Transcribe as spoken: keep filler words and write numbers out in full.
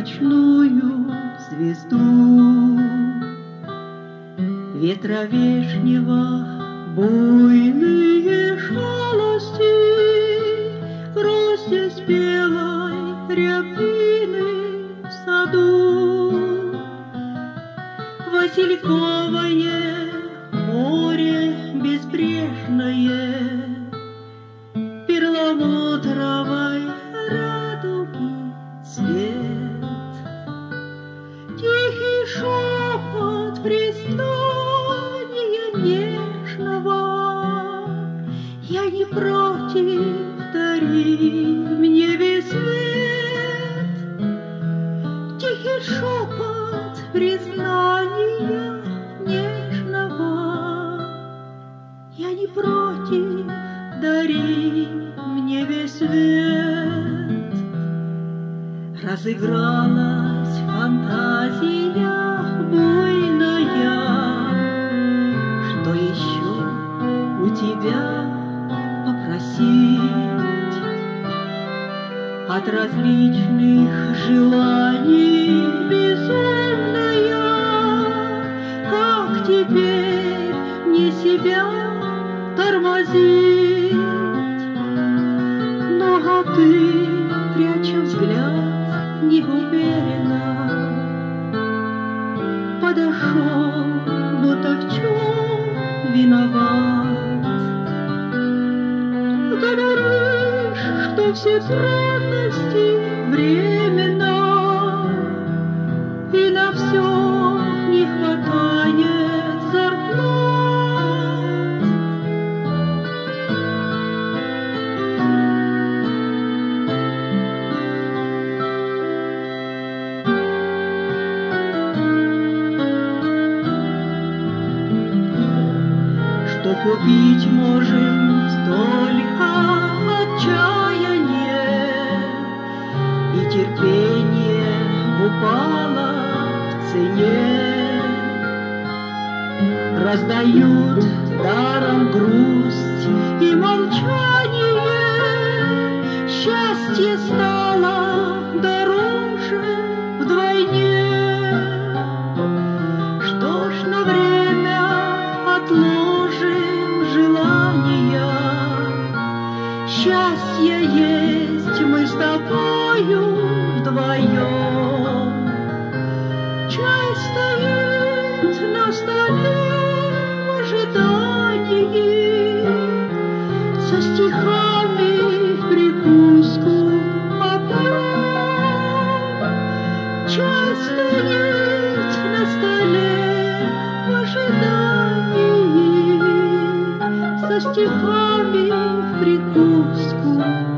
ночную звезду. Ветра вешнего буйные шалости, грозди спелой рябины в саду. Васильковое море безбрежное, перламутровой радуги цвет. Тихий шепот признания нежного, я не против, дари мне весь свет. Тихий шепот признания нежного, я не против, дари мне весь свет. Разыгралась фантазия буйная, что еще у тебя попросить от различных желаний безумная. Как теперь мне себя тормозить? Но а ты, пряча взгляд, неуверенно подошел, будто в чем виноват. Говоришь, что все трудности временно, и на все не хватает зарплат. Что купить можем столько отчаяния, и терпение упало в цене. Раздают даром грусть и молчание, счастье стало дороже вдвойне. Что ж, на время отложим желания, счастье есть мы с тобою вдвоем. Чай стоит на столе в ожидании, со стихами в прикуску опять. Чай стоит на столе в ожидании, со стихами в прикуску